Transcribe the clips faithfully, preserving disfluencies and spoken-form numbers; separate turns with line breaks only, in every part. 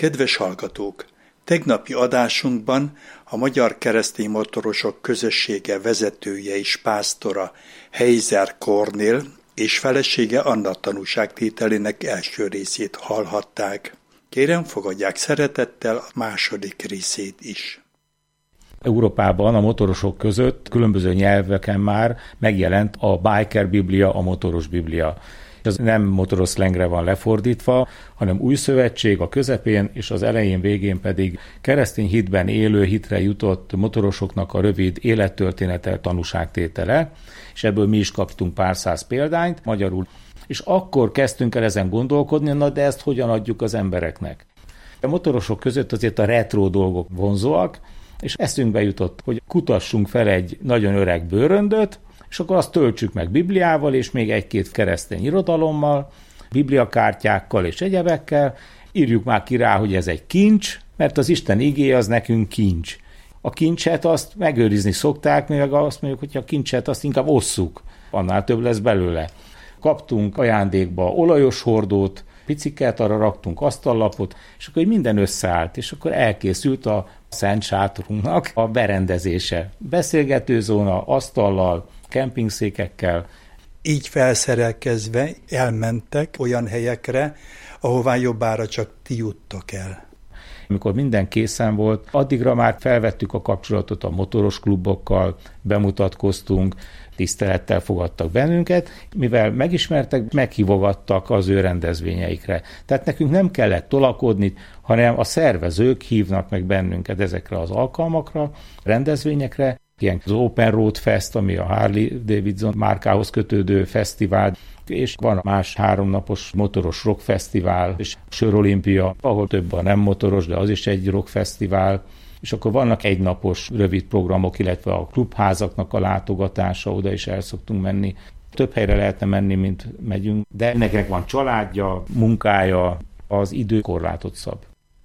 Kedves hallgatók! Tegnapi adásunkban a Magyar Keresztény Motorosok Közössége vezetője és pásztora Heizer Kornél és felesége Anna tanúságtételének első részét hallhatták. Kérem, fogadják szeretettel a második részét is.
Európában a motorosok között különböző nyelveken már megjelent a Biker Biblia, a motoros Biblia. Ez nem motoros szlengre van lefordítva, hanem új szövetség a közepén, és az elején végén pedig keresztény hitben élő, hitre jutott motorosoknak a rövid élettörténete tanúságtétele, és ebből mi is kaptunk pár száz példányt magyarul. És akkor kezdtünk el ezen gondolkodni, na de ezt hogyan adjuk az embereknek. A motorosok között azért a retro dolgok vonzóak, és eszünkbe jutott, hogy kutassunk fel egy nagyon öreg bőröndöt, és akkor azt töltsük meg Bibliával, és még egy-két keresztény irodalommal, bibliakártyákkal és egyebekkel, írjuk már ki rá, hogy ez egy kincs, mert az Isten igéje az nekünk kincs. A kincset azt megőrizni szokták, mi meg azt mondjuk, hogy a kincset azt inkább osszuk, annál több lesz belőle. Kaptunk ajándékba olajos hordót, piciket, arra raktunk asztallapot, és akkor minden összeállt, és akkor elkészült a szent sátorunknak a berendezése. Beszélgetőzóna, asztallal, kempingszékekkel.
Így felszerelkezve elmentek olyan helyekre, ahová jobbára csak ti juttok el.
Amikor minden készen volt, addigra már felvettük a kapcsolatot a motoros klubokkal, bemutatkoztunk, tisztelettel fogadtak bennünket, mivel megismertek, meghívogattak az ő rendezvényeikre. Tehát nekünk nem kellett tolakodni, hanem a szervezők hívnak meg bennünket ezekre az alkalmakra, rendezvényekre, ilyen az Open Road Fest, ami a Harley-Davidson márkához kötődő fesztivál, és van más háromnapos motoros rockfesztivál, és Sörolimpia, ahol több a nem motoros, de az is egy rockfesztivál, és akkor vannak egynapos rövid programok, illetve a klubházaknak a látogatása, oda is el szoktunk menni. Több helyre lehetne menni, mint megyünk, de mindenkinek van családja, munkája, az idő korlátot szab.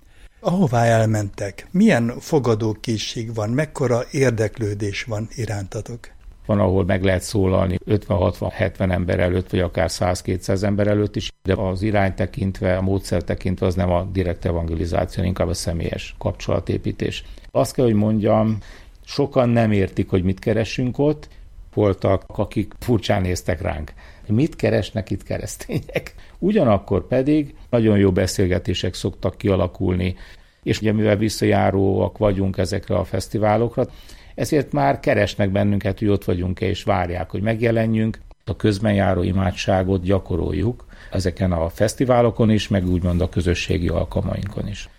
Ahová elmentek, milyen fogadókészség van, mekkora érdeklődés van irántatok?
Van, ahol meg lehet szólalni ötven hatvan hetven ember előtt, vagy akár száz-kétszáz ember előtt is, de az irány tekintve, a módszer tekintve az nem a direkt evangelizáció, inkább a személyes kapcsolatépítés. Azt kell, hogy mondjam, sokan nem értik, hogy mit keresünk ott, voltak, akik furcsán néztek ránk. Mit keresnek itt keresztények? Ugyanakkor pedig nagyon jó beszélgetések szoktak kialakulni, és ugye mivel visszajáróak vagyunk ezekre a fesztiválokra, ezért már keresnek bennünket, hogy ott vagyunk-e, és várják, hogy megjelenjünk. A közben járó imádságot gyakoroljuk ezeken a fesztiválokon is, meg úgymond a közösségi alkalmainkon is.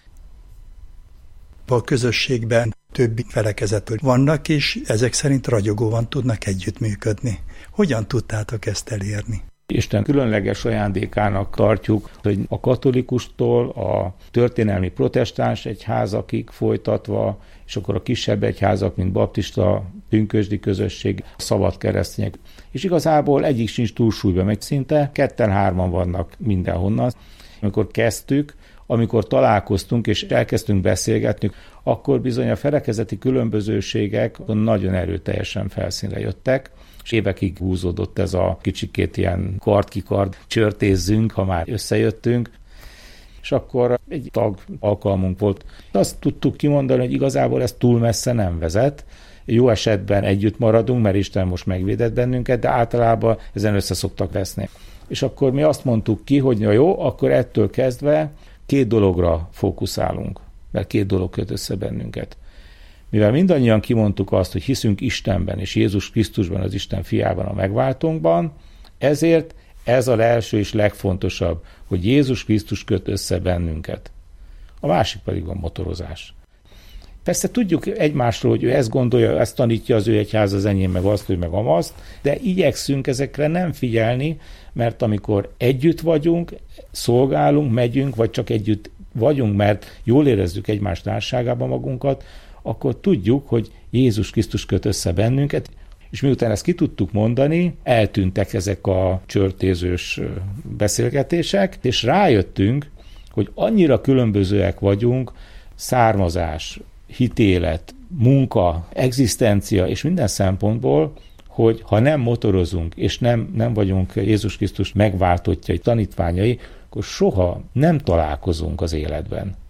A közösségben többi felekezetől vannak, és ezek szerint ragyogóan tudnak együttműködni. Hogyan tudtátok ezt elérni?
Isten különleges ajándékának tartjuk, hogy a katolikustól a történelmi protestáns egyházakig folytatva, és akkor a kisebb egyházak, mint baptista, pünkösdi közösség, szabad keresztények. És igazából egyik sincs túlsúlyban, meg szinte ketten-hárman vannak mindenhonnan. Amikor kezdtük, amikor találkoztunk és elkezdtünk beszélgetni, akkor bizony a felekezeti különbözőségek nagyon erőteljesen felszínre jöttek, és évekig húzódott ez a kicsikét ilyen kard-kikard csörtézzünk, ha már összejöttünk, és akkor egy tag alkalmunk volt. Azt tudtuk kimondani, hogy igazából ez túl messze nem vezet, jó esetben együtt maradunk, mert Isten most megvédett bennünket, de általában ezen össze szoktak veszni. És akkor mi azt mondtuk ki, hogy na jó, akkor ettől kezdve két dologra fókuszálunk, mert két dolog köt össze bennünket. Mivel mindannyian kimondtuk azt, hogy hiszünk Istenben és Jézus Krisztusban, az Isten fiában, a megváltónkban, ezért ez a első és legfontosabb, hogy Jézus Krisztus köt össze bennünket. A másik pedig a motorozás. Persze tudjuk egymásról, hogy ő ezt gondolja, ezt tanítja az ő egyház, az enyém meg azt, ő meg amazt, de igyekszünk ezekre nem figyelni, mert amikor együtt vagyunk, szolgálunk, megyünk, vagy csak együtt vagyunk, mert jól érezzük egymás társágában magunkat, akkor tudjuk, hogy Jézus Krisztus köt össze bennünket, és miután ezt ki tudtuk mondani, eltűntek ezek a csörtézős beszélgetések, és rájöttünk, hogy annyira különbözőek vagyunk, származás, hitélet, munka, egzisztencia és minden szempontból, hogy ha nem motorozunk, és nem, nem vagyunk Jézus Krisztus megváltottjai, tanítványai, akkor soha nem találkozunk az életben.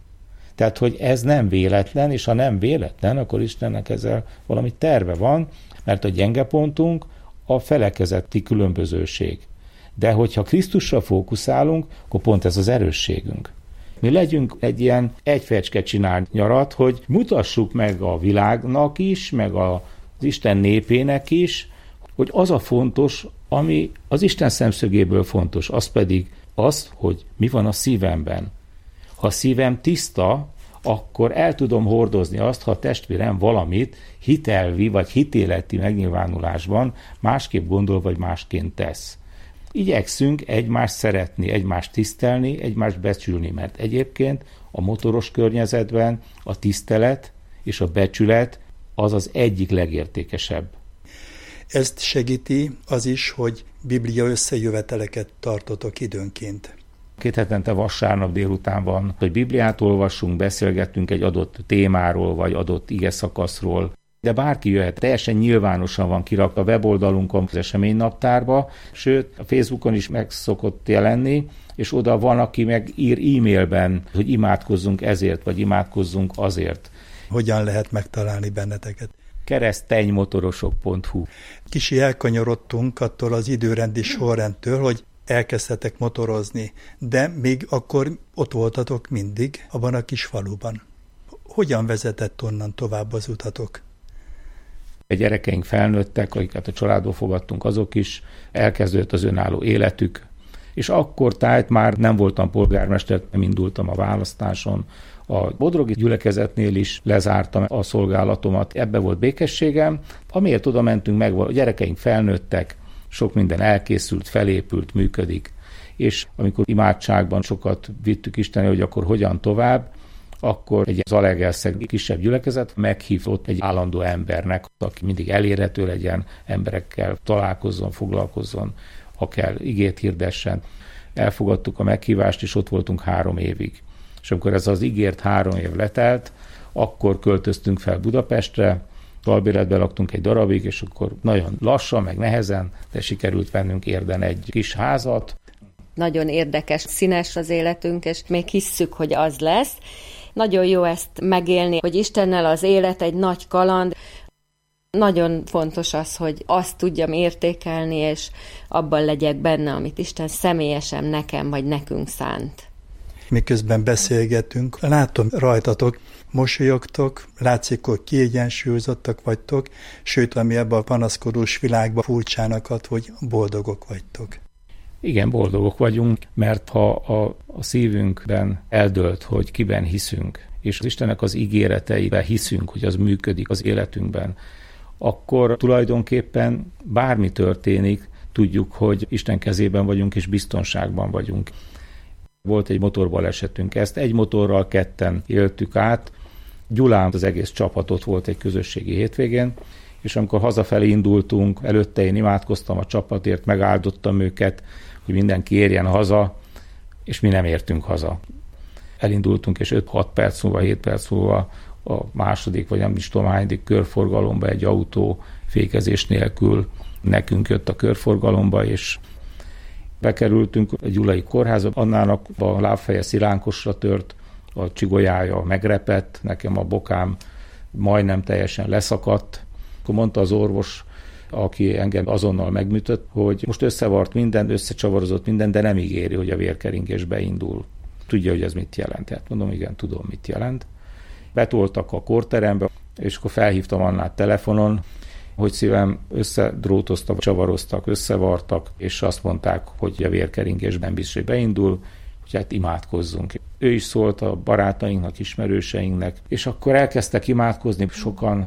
Tehát, hogy ez nem véletlen, és ha nem véletlen, akkor Istennek ezzel valami terve van, mert a gyenge pontunk a felekezeti különbözőség. De hogyha Krisztusra fókuszálunk, akkor pont ez az erősségünk. Mi legyünk egy ilyen egyfecske csinált nyarat, hogy mutassuk meg a világnak is, meg az Isten népének is, hogy az a fontos, ami az Isten szemszögéből fontos, az pedig az, hogy mi van a szívemben. Ha a szívem tiszta, akkor el tudom hordozni azt, ha a testvérem valamit hitelvi vagy hitéleti megnyilvánulásban másképp gondol, vagy másként tesz. Igyekszünk egymást szeretni, egymást tisztelni, egymást becsülni, mert egyébként a motoros környezetben a tisztelet és a becsület az az egyik legértékesebb.
Ezt segíti az is, hogy biblia összejöveteleket tartotok időnként.
Két hetente vasárnap délután van, hogy Bibliát olvassunk, beszélgetünk egy adott témáról, vagy adott igeszakaszról, de bárki jöhet, teljesen nyilvánosan van kirakva a weboldalunkon, az eseménynaptárba, sőt, a Facebookon is meg szokott jelenni, és oda van, aki meg ír e-mailben, hogy imádkozzunk ezért, vagy imádkozzunk azért.
Hogyan lehet megtalálni benneteket?
kereszténymotorosok pont hu.
Kicsi elkanyarodtunk attól az időrendi sorrendtől, hogy elkezdtetek motorozni, de még akkor ott voltatok mindig, abban a kis faluban. Hogyan vezetett onnan tovább az utatok?
A gyerekeink felnőttek, akiket a családba fogadtunk, azok is, elkezdődött az önálló életük, és akkor tájt már nem voltam polgármester, nem indultam a választáson. A bodrogi gyülekezetnél is lezártam a szolgálatomat, ebbe volt békességem. Amiért oda mentünk meg, a gyerekeink felnőttek, sok minden elkészült, felépült, működik. És amikor imádságban sokat vittük Istenre, hogy akkor hogyan tovább, akkor egy Zalaegerszeg kisebb gyülekezet meghívott egy állandó embernek, aki mindig elérhető legyen, emberekkel találkozzon, foglalkozzon, ha kell, igét hirdessen. Elfogadtuk a meghívást, és ott voltunk három évig. És amikor ez az ígért három év letelt, akkor költöztünk fel Budapestre, albéletben laktunk egy darabig, és akkor nagyon lassan, meg nehezen, de sikerült vennünk Érden egy kis házat.
Nagyon érdekes, színes az életünk, és még hisszük, hogy az lesz. Nagyon jó ezt megélni, hogy Istennel az élet egy nagy kaland. Nagyon fontos az, hogy azt tudjam értékelni, és abban legyek benne, amit Isten személyesen nekem vagy nekünk szánt.
Miközben beszélgetünk, látom rajtatok, mosolyogtok, látszik, hogy kiegyensúlyozottak vagytok, sőt, ami ebben a panaszkodós világban furcsának ad, hogy boldogok vagytok.
Igen, boldogok vagyunk, mert ha a, a szívünkben eldölt, hogy kiben hiszünk, és az Istennek az ígéreteiben hiszünk, hogy az működik az életünkben, akkor tulajdonképpen bármi történik, tudjuk, hogy Isten kezében vagyunk, és biztonságban vagyunk. Volt egy motorbalesetünk, ezt egy motorral ketten éltük át. Gyulán az egész csapatot volt egy közösségi hétvégén, és amikor hazafelé indultunk, előtte én imádkoztam a csapatért, megáldottam őket, hogy mindenki érjen haza, és mi nem értünk haza. Elindultunk, és öt-hat perc múlva, hét perc múlva a második, vagy nem is tudom hányadik körforgalomba egy autó fékezés nélkül nekünk jött a körforgalomba, és bekerültünk a gyulai kórházba, annának a lábfeje szilánkosra tört, a csigolyája megrepett, nekem a bokám majdnem teljesen leszakadt. Akkor mondta az orvos, aki engem azonnal megműtött, hogy most összevart minden, összecsavarozott minden, de nem ígéri, hogy a vérkeringés beindul. Tudja, hogy ez mit jelent. Hát mondom, igen, tudom, mit jelent. Betoltak a kórterembe, és akkor felhívtam Annát telefonon, hogy szívem összedrótoztak, csavaroztak, összevartak, és azt mondták, hogy a vérkeringésben biztos, hogy beindul, hogy hát imádkozzunk. Ő is szólt a barátainknak, ismerőseinknek, és akkor elkezdtek imádkozni sokan,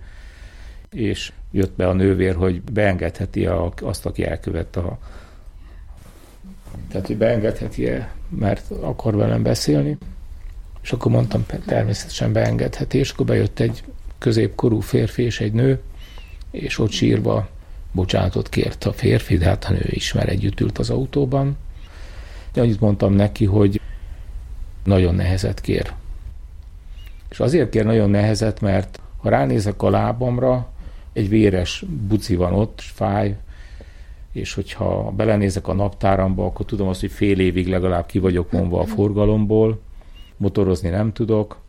és jött be a nővér, hogy beengedheti azt, aki elkövette a... Tehát, hogy beengedheti-e, mert akar velem beszélni. És akkor mondtam, természetesen beengedheti, és akkor bejött egy középkorú férfi és egy nő, és ott sírva bocsánatot kért a férfi, de hát a nő is, mert együtt ült az autóban. De annyit mondtam neki, hogy nagyon nehezet kér. És azért kér nagyon nehezet, mert ha ránézek a lábamra, egy véres buci van ott, fáj, és hogyha belenézek a naptáramba, akkor tudom azt, hogy fél évig legalább ki vagyok vonva a forgalomból, motorozni nem tudok,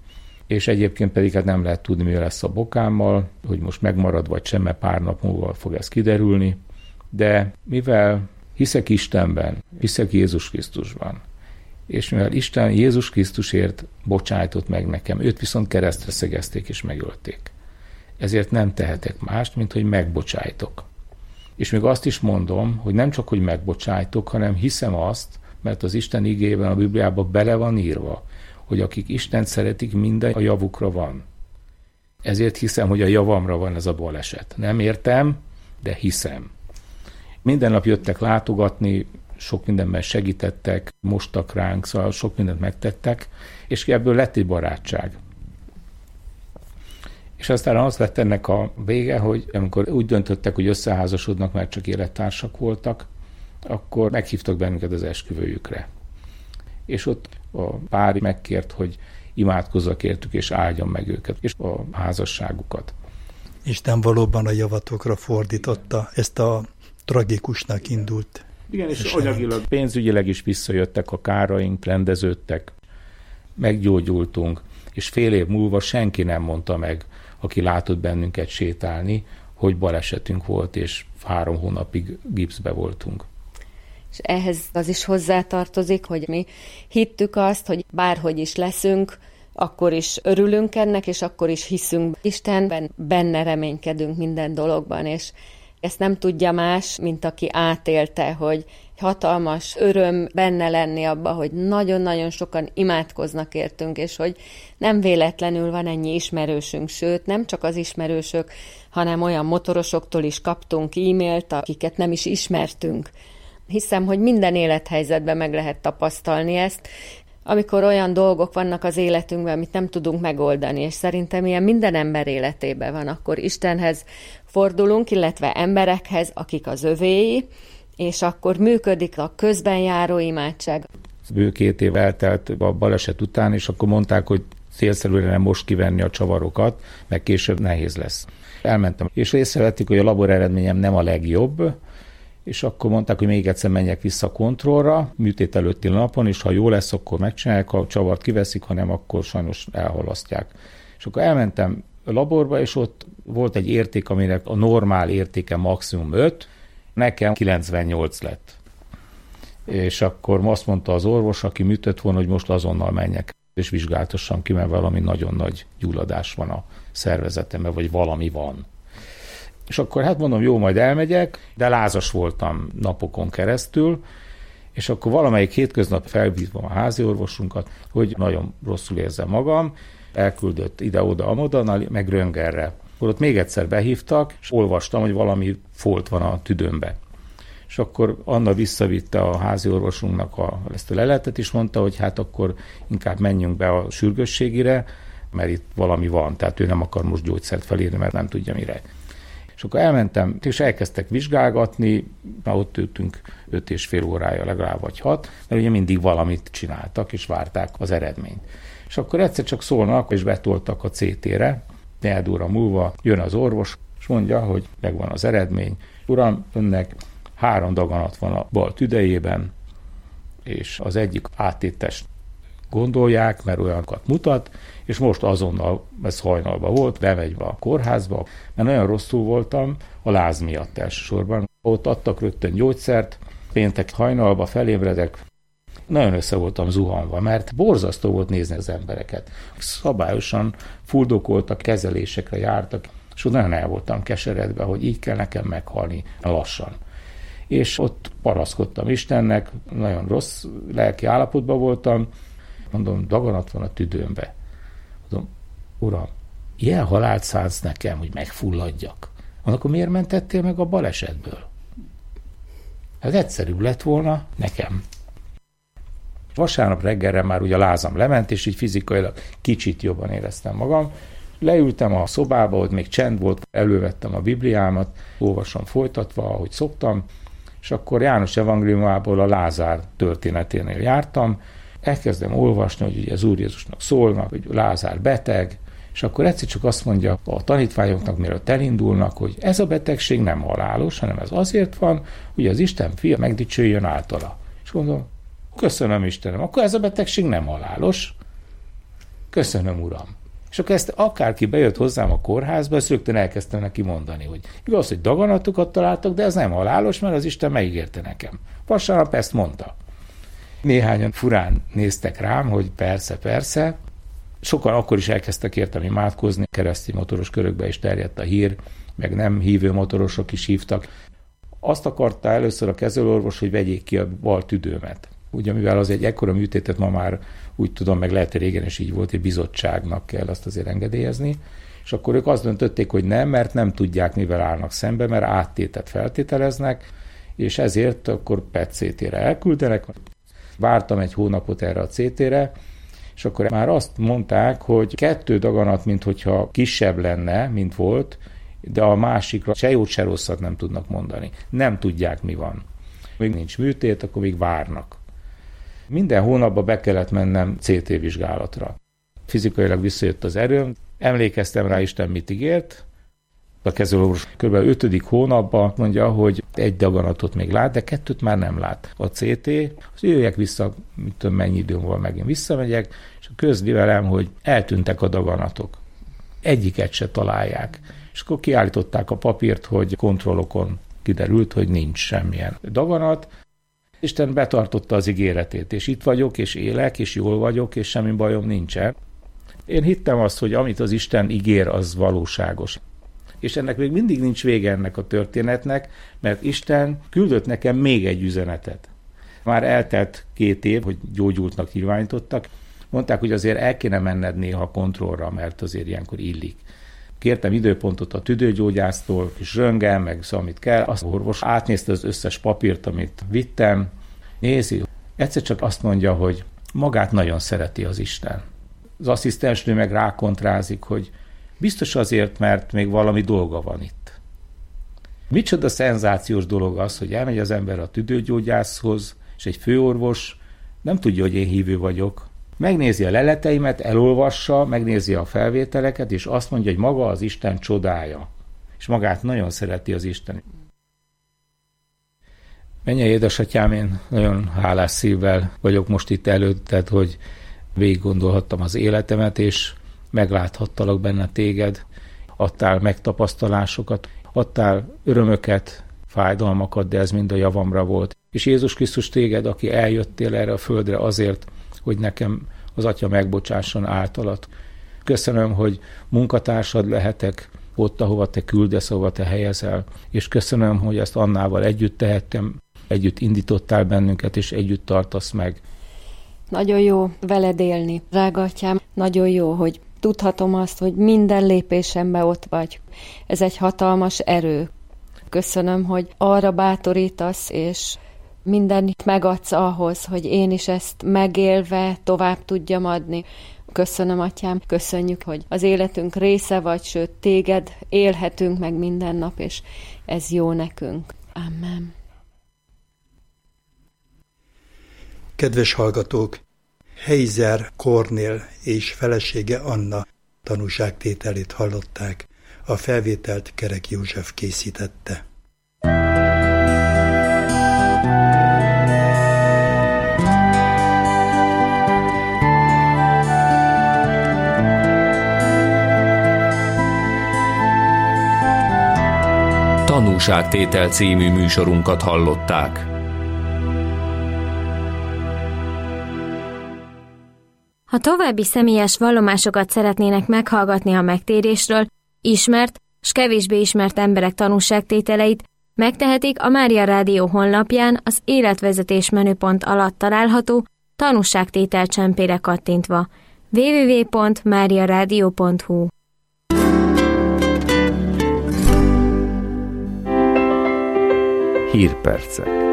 és egyébként pedig hát nem lehet tudni, mi lesz a bokámmal, hogy most megmarad vagy sem, mert pár nap múlva fog ez kiderülni, de mivel hiszek Istenben, hiszek Jézus Krisztusban, és mivel Isten Jézus Krisztusért bocsájtott meg nekem, őt viszont keresztre szegezték és megölték. Ezért nem tehetek mást, mint hogy megbocsájtok. És még azt is mondom, hogy nem csak, hogy megbocsájtok, hanem hiszem azt, mert az Isten igéjében, a Bibliában bele van írva, hogy akik Istent szeretik, minden a javukra van. Ezért hiszem, hogy a javamra van ez a baleset. Nem értem, de hiszem. Minden nap jöttek látogatni, sok mindenben segítettek, mostak ránk, szóval sok mindent megtettek, és ebből lett egy barátság. És aztán az lett ennek a vége, hogy amikor úgy döntöttek, hogy összeházasodnak, mert csak élettársak voltak, akkor meghívtak bennünket az esküvőjükre. És ott a pár megkért, hogy imádkozzak értük, és áldjam meg őket, és a házasságukat.
Isten valóban a javatokra fordította ezt a tragikusnak indult.
Igen, és anyagilag, pénzügyileg is visszajöttek a káraink, rendeződtek, meggyógyultunk, és fél év múlva senki nem mondta meg, aki látott bennünket sétálni, hogy balesetünk volt, és három hónapig gipszbe voltunk.
És ehhez az is hozzátartozik, hogy mi hittük azt, hogy bárhogy is leszünk, akkor is örülünk ennek, és akkor is hiszünk Istenben, benne reménykedünk minden dologban, és ezt nem tudja más, mint aki átélte, hogy hatalmas öröm benne lenni abba, hogy nagyon-nagyon sokan imádkoznak értünk, és hogy nem véletlenül van ennyi ismerősünk, sőt, nem csak az ismerősök, hanem olyan motorosoktól is kaptunk e-mailt, akiket nem is ismertünk. Hiszem, hogy minden élethelyzetben meg lehet tapasztalni ezt, amikor olyan dolgok vannak az életünkben, amit nem tudunk megoldani, és szerintem ilyen minden ember életében van, akkor Istenhez fordulunk, illetve emberekhez, akik az övéi, és akkor működik a közben járó imádság.
Bő két év eltelt a baleset után, és akkor mondták, hogy célszerű lenne most kivenni a csavarokat, meg később nehéz lesz. Elmentem, és észrevettük, hogy a labor eredményem nem a legjobb, és akkor mondták, hogy még egyszer menjek vissza a kontrollra, műtét előtti napon, és ha jó lesz, akkor megcsinálják, a csavart kiveszik, ha nem, akkor sajnos elhalasztják. És akkor elmentem a laborba, és ott volt egy érték, aminek a normál értéke maximum öt, nekem kilencvennyolc lett. És akkor azt mondta az orvos, aki műtött volna, hogy most azonnal menjek, és vizsgáltassam ki, mert valami nagyon nagy gyulladás van a szervezetemben, vagy valami van. És akkor hát mondom, jó, majd elmegyek, de lázas voltam napokon keresztül, és akkor valamelyik hétköznap felhívom a házi orvosunkat, hogy nagyon rosszul érzem magam, elküldött ide-oda, amoda, meg röntgenre. Akkor ott még egyszer behívtak, és olvastam, hogy valami folt van a tüdőmbe. És akkor Anna visszavitte a házi orvosunknak a, ezt a leletet, és mondta, hogy hát akkor inkább menjünk be a sürgősségire, mert itt valami van, tehát ő nem akar most gyógyszert felírni, mert nem tudja mire. És akkor elmentem, és elkezdtek vizsgálgatni, már ott ültünk öt és fél órája legalább vagy hat, mert ugye mindig valamit csináltak, és várták az eredményt. És akkor egyszer csak szólnak, és betoltak a cé té-re, négy óra múlva jön az orvos, és mondja, hogy megvan az eredmény. Uram, önnek három daganat van a bal tüdejében, és az egyik áttétest gondolják, mert olyanokat mutat, és most azonnal, ez hajnalban volt, bemegy a kórházba, mert nagyon rosszul voltam a láz miatt elsősorban. Ott adtak rögtön gyógyszert, péntek hajnalba felébredek, nagyon össze voltam zuhanva, mert borzasztó volt nézni az embereket. Szabályosan fuldokoltak, kezelésekre jártak, és nagyon el voltam keseredve, hogy így kell nekem meghalni lassan. És ott paraszkodtam Istennek, nagyon rossz lelki állapotban voltam, mondom, daganat van a tüdőmbe. Mondom, Uram, ilyen halált szánsz nekem, hogy megfulladjak. Mondom, akkor miért mentettél meg a balesetből? Ez egyszerűbb lett volna nekem. Vasárnap reggelre már ugye a lázam lement, és így fizikailag kicsit jobban éreztem magam. Leültem a szobába, ott még csend volt, elővettem a Bibliámat, olvasom folytatva, ahogy szoktam, és akkor János evangéliumából a Lázár történeténél jártam, elkezdem olvasni, hogy ugye az Úr Jézusnak szólnak, hogy Lázár beteg, és akkor egyszer csak azt mondja a tanítványoknak, mielőtt elindulnak, hogy ez a betegség nem halálos, hanem ez azért van, hogy az Isten fia megdicsőjön általa. És mondom, köszönöm Istenem, akkor ez a betegség nem halálos. Köszönöm, Uram. És akkor ezt akárki bejött hozzám a kórházba, ezt rögtön elkezdtem neki mondani, hogy igaz, hogy daganatokat találtak, de ez nem halálos, mert az Isten megígérte nekem. Vasárnap ezt mondta. Néhányan furán néztek rám, hogy persze, persze. Sokan akkor is elkezdtek értem imádkozni, keresztény motoros körökbe is terjedt a hír, meg nem hívő motorosok is hívtak. Azt akarta először a kezelőorvos, hogy vegyék ki a bal tüdőmet. Ugye, mivel az egy ekkora műtétet ma már úgy tudom, meg lehet, hogy régen is így volt, hogy bizottságnak kell azt azért engedélyezni, és akkor ők azt döntötték, hogy nem, mert nem tudják, mivel állnak szembe, mert áttétet feltételeznek, és ezért akkor pé e té cé té-re elküldenek. Vártam egy hónapot erre a cé té-re, és akkor már azt mondták, hogy kettő daganat, minthogyha kisebb lenne, mint volt, de a másikra se jót, se rosszat nem tudnak mondani. Nem tudják, mi van. Még nincs műtét, akkor még várnak. Minden hónapban be kellett mennem cé té vizsgálatra. Fizikailag visszajött az erőm, emlékeztem rá, Isten mit ígért. A kezelőorvos kb. ötödik hónapban mondja, hogy egy daganatot még lát, de kettőt már nem lát. A cé té, az jöjjek vissza, mit tudom, mennyi időm van, megint visszamegyek, és közli velem, hogy eltűntek a daganatok. Egyiket se találják. És akkor kiállították a papírt, hogy kontrollokon kiderült, hogy nincs semmilyen daganat. Isten betartotta az ígéretét, és itt vagyok, és élek, és jól vagyok, és semmi bajom nincsen. Én hittem azt, hogy amit az Isten ígér, az valóságos. És ennek még mindig nincs vége ennek a történetnek, mert Isten küldött nekem még egy üzenetet. Már eltelt két év, hogy gyógyultnak nyilvánítottak. Mondták, hogy azért el kéne menned néha kontrollra, mert azért ilyenkor illik. Kértem időpontot a tüdőgyógyásztól, és röntgen, meg szóval, amit kell. Az orvos átnézte az összes papírt, amit vittem. Nézi, egyszer csak azt mondja, hogy magát nagyon szereti az Isten. Az asszisztensnő meg rákontrázik, hogy biztos azért, mert még valami dolga van itt. Micsoda szenzációs dolog az, hogy elmegy az ember a tüdőgyógyászhoz, és egy főorvos nem tudja, hogy én hívő vagyok. Megnézi a leleteimet, elolvassa, megnézi a felvételeket, és azt mondja, hogy maga az Isten csodája. És magát nagyon szereti az Isten. Mennyei édesatyám, én nagyon hálás szívvel vagyok most itt előtted, hogy végig gondolhattam az életemet, és megláthattalak benne téged, adtál megtapasztalásokat, adtál örömöket, fájdalmakat, de ez mind a javamra volt. És Jézus Krisztus téged, aki eljöttél erre a földre azért, hogy nekem az Atya megbocsásson általat. Köszönöm, hogy munkatársad lehetek ott, ahova te küldesz, ahova te helyezel, és köszönöm, hogy ezt Annával együtt tehettem, együtt indítottál bennünket, és együtt tartasz meg.
Nagyon jó veled élni, drága atyám. Nagyon jó, hogy tudhatom azt, hogy minden lépésemben ott vagy. Ez egy hatalmas erő. Köszönöm, hogy arra bátorítasz, és mindent megadsz ahhoz, hogy én is ezt megélve tovább tudjam adni. Köszönöm, atyám, köszönjük, hogy az életünk része vagy, sőt, téged élhetünk meg minden nap, és ez jó nekünk. Amen.
Kedves hallgatók, Heiser Kornél és felesége Anna tanúságtételét hallották. A felvételt Kerek József készítette.
Tanúságtétel című műsorunkat hallották.
Ha további személyes vallomásokat szeretnének meghallgatni a megtérésről, ismert s kevésbé ismert emberek tanúságtételeit, megtehetik a Mária Rádió honlapján az életvezetés menüpont alatt található tanúságtétel csempére kattintva. double-u double-u double-u pont mária rádió pont hu
Hírpercek.